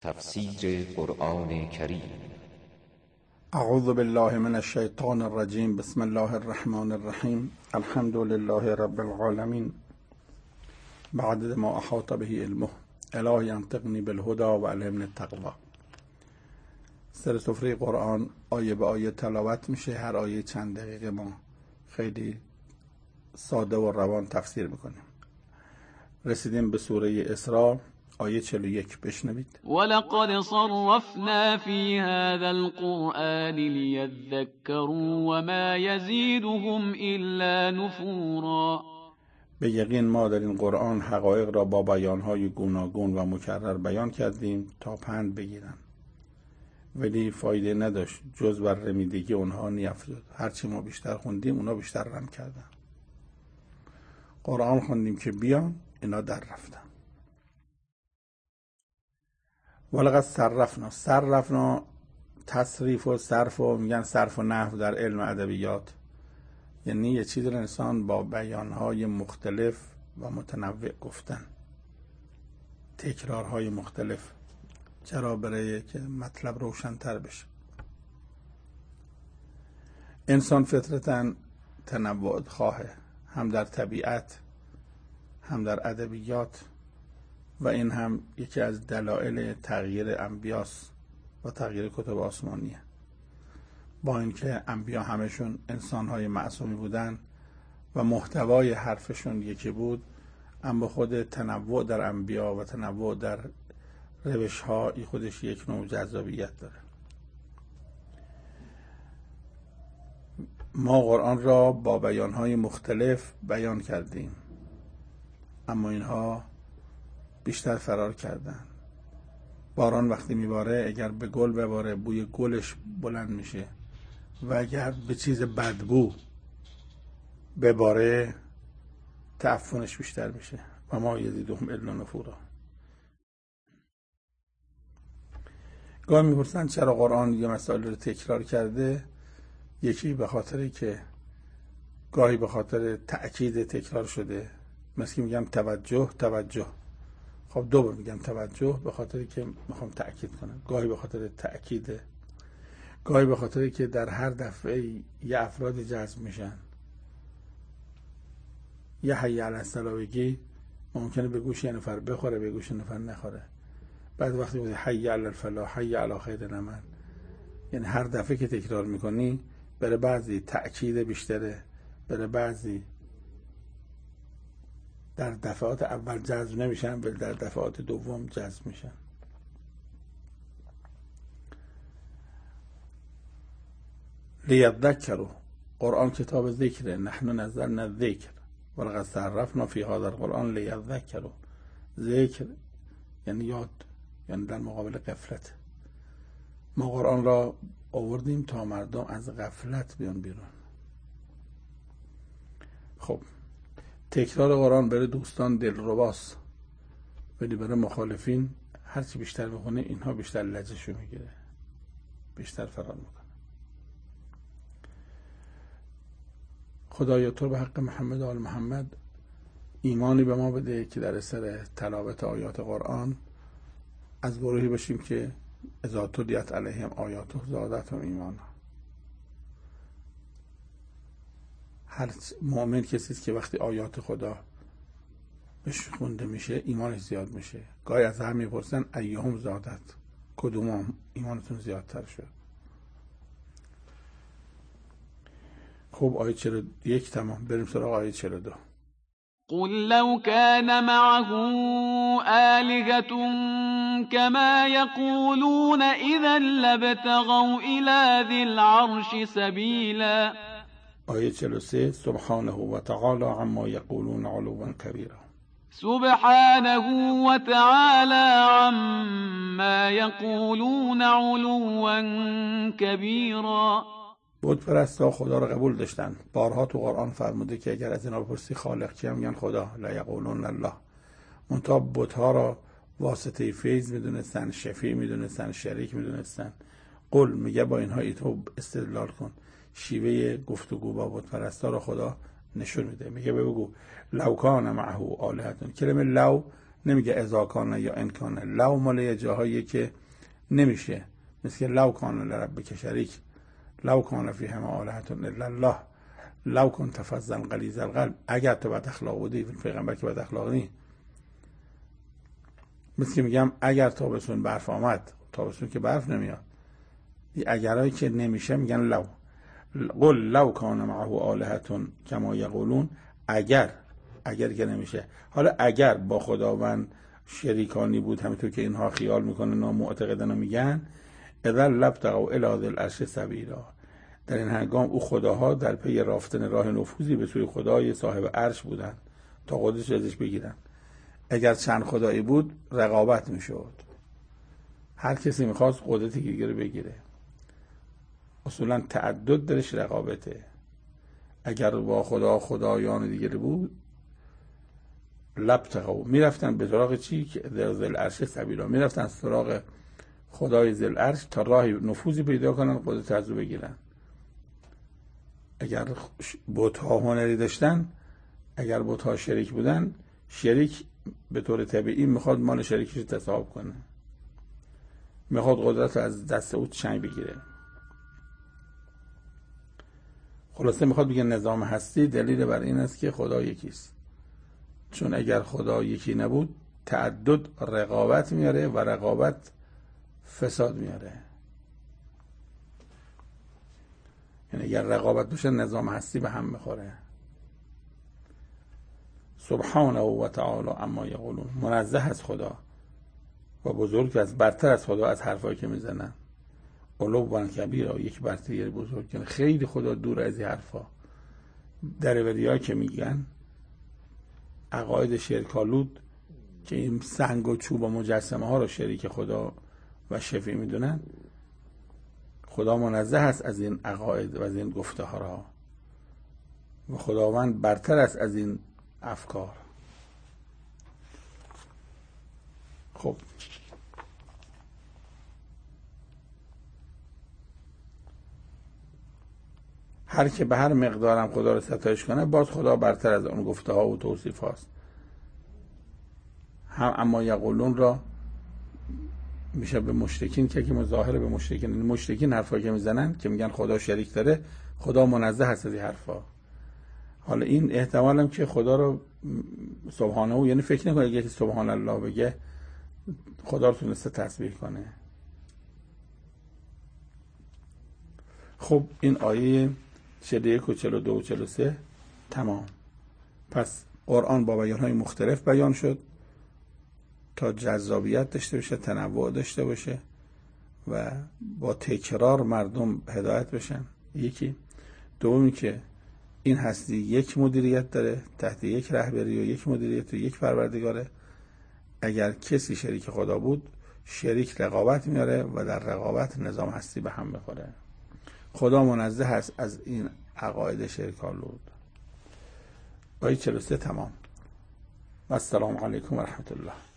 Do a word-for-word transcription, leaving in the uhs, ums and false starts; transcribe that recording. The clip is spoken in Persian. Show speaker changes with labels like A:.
A: تفسیر قرآن کریم.
B: اعوذ بالله من الشیطان الرجیم. بسم الله الرحمن الرحیم. الحمد لله رب العالمین بعد ما احاط به علمه الهی انطقنی بالهدى و الهمنی التقوی. سر سفره قرآن آیه به آیه تلاوت میشه. هر آیه چند دقیقه ما خیلی ساده و روان تفسیر میکنیم. رسیدیم به سوره اسراء، آیه چهل و یک. بشنوید.
C: ولقد صرفنا في هذا القرآن ليذكروا وما يزيدهم إلا نفورا.
B: به یقین ما در این قرآن حقایق را با بیانهای گوناگون و مکرر بیان کردیم تا پند بگیرن، ولی فایده نداشت، جز بر رمیدگی اونها نیفزود. هرچی ما بیشتر خوندیم اونا بیشتر رم کردن. قرآن خوندیم که بیان، اینا در رفتن. ولقد صرفنا. صرفنا تصریف و صرف و میگن صرف و نحو در علم ادبیات، یعنی یه چیز رو انسان با بیانهای مختلف و متنوع گفتن، تکرارهای مختلف، چرا؟ برای که مطلب روشن‌تر بشه. انسان فطرتاً تنوع خواهه، هم در طبیعت هم در ادبیات، و این هم یکی از دلایل تغییر انبیاست و تغییر کتب آسمانیه. با اینکه انبیا همشون انسان‌های معصومی بودن و محتوای حرفشون یکی بود، اما خود تنوع در انبیا و تنوع در روش‌ها ای خودش یک نوع جذابیت داره. ما قرآن را با بیان‌های مختلف بیان کردیم، اما اینها بیشتر فرار کردن. باران وقتی میباره، اگر به گل بباره بوی گلش بلند میشه، و اگر به چیز بدبو بباره تعفنش بیشتر میشه. و ما یزیدهم الا نفورا. گاهی میپرسن چرا قرآن یه مسائل رو تکرار کرده. یکی به خاطری که گاهی به خاطر تأکید تکرار شده، مثل که میگم توجه توجه، خب دو بار میگم توجه به خاطری که میخوام تأکید کنم. گاهی به خاطر تأکیده، گاهی به خاطری که در هر دفعه یه افراد جذب میشن. یه حی علی الصلاة بگی، ممکنه به گوش یه نفر بخوره، به گوش نفر نخوره. بعد وقتی میگه حی علی الفلاح، حی علی خیر نمن، یعنی هر دفعه که تکرار میکنی برای بعضی تأکید بیشتره، برای بعضی در دفعات اول جذب نمیشن، ولی در دفعات دوم جذب میشن. لیذکروا. قرآن کتاب ذکره. نحن نزلنا الذکر ولقد صرفنا فی هذا القرآن لیذکروا. ذکر یعنی یاد، یعنی در مقابل غفلت. ما قرآن را آوردیم تا مردم از غفلت بیان بیرون. خب تکرار قرآن برای دوستان دلرباست، ولی برای مخالفین هرچی بیشتر بخونه اینها بیشتر لجشو میگیره، بیشتر فرار میکنه. خدایا تو به حق محمد و آل محمد ایمانی به ما بده که در اثر تلاوت آیات قرآن از گروهی باشیم که اذا تلیت علیهم آیاته زادتهم ایمانا. هر مؤمن کسی است که وقتی آیات خدا بهش خونده میشه ایمانش زیاد میشه. گاهی از هم میپرسن ایهم زادت، کدوم ایمانتون زیادتر شد؟ خب آیه چهل و یک تمام. بریم سراغ آیه چهل و دو.
C: قل لو كان معه آلهة كما يقولون إذا لابتغوا إلى ذي العرش سبيلا.
B: آیه چهل و سه. سبحانه و تعالی عما یقولون علوا کبیرا.
C: سبحانه و تعالی عما یقولون علوا کبیرا.
B: بت پرستا خدا را قبول داشتن. بارها تو قرآن فرموده که اگر از اینا بپرسی خالق کیه، میگن خدا. لا یقولون الله. منتها بت‌ها را واسطه فیض میدونستن، شفیع میدونستن، شریک میدونستن. قل میگه با اینها ایتو استدلال کن. شیوه گفتگو با بت پرستا را خدا نشون میده. میگه بگو لو کان معه آلهة. کلمه لو نمیگه اذا کان یا ان کان. لو مال یه جاهایی که نمیشه، مثل لو کان لربک شریک، لو کان فیهما آلهة الا الله، لو کنت فظا غلیظ القلب. اگر تو بد اخلاق بودی، پیغمبر که بد اخلاق نی. مثل که میگم اگر تابستون برف آمد، تابستون که برف نمیاد. اگرایی که نمیشه میگن لو. قل لو کان معه آلهة کما یقولون. اگر اگر که نمیشه. حالا اگر با خداوند شریکانی بود همینطور که اینها خیال میکنن و معتقدن و میگن، اذا لابتغوا الی ذی العرش سبیلا، در این هنگام او خداها در پی رافتن راه نفوذی به سوی خدای صاحب عرش بودن تا قدرتش ازش بگیرن. اگر چند خدایی بود رقابت میشد، هر کسی میخواست قدرت دیگه بگیره. اصولا تعدد درش رقابته. اگر با خدا خدایان دیگه بود لابتغوا، میرفتن به سراغ چی؟ که ذی العرش سبیلا، میرفتن سراغ خدای ذی العرش تا راه نفوذی پیدا کنن، قدرت از او بگیرن. اگر بت‌ها هنری داشتن، اگر بت‌ها شریک بودن، شریک به طور طبیعی میخواد مال شریکش رو تصاحب کنه، میخواد قدرت رو از دست او چنگ بگیره. خلاصه میخواد بگه نظام هستی دلیل بر این است که خدا یکیست. چون اگر خدا یکی نبود تعدد رقابت میاره و رقابت فساد میاره. یعنی اگر رقابت باشه نظام هستی به هم میخوره. سبحانه و تعالی اما یقولون، منزه از خدا و بزرگ از برتر از خدا از حرفایی که میزنن. علوا کبیرا، یک برتری بزرگ، یعنی خیلی خدا دور از این حرفا. درویریا که میگن عقاید شرک‌آلود که این سنگ و چوب و مجسمه ها رو شریک خدا و شفیع میدونن، خدا منزه است از این عقاید و از این گفته ها را و خداوند برتر است از این افکار. خب هر که به هر مقدارم خدا رو ستایش کنه، باز خدا برتر از اون گفته ها و توصیف هاست. هم اما یقولون را میشه به مشرکین که که مظاهره به مشرکین، این مشرکین حرفایی که میزنن که میگن خدا شریک داره، خدا منزه هست از این حرفا. حالا این احتمالم که خدا رو سبحانه او، یعنی فکر نکنه اگه سبحان الله بگه خدا رو تونسته تسبیح کنه. خب این آیه چهل و یک و چهل و دو و چهل و سه تمام. پس قرآن با بیانهای مختلف بیان شد تا جذابیت داشته باشه، تنوع داشته باشه و با تکرار مردم هدایت بشن. یکی. دومی که این هستی یک مدیریت داره، تحت یک رهبری و یک مدیریت و یک پروردگاره. اگر کسی شریک خدا بود، شریک رقابت میاره و در رقابت نظام هستی به هم میخوره. خدا منزه هست از این عقاید شرک‌آلود. آیه چهل و سه تمام. و السلام علیکم و رحمت الله.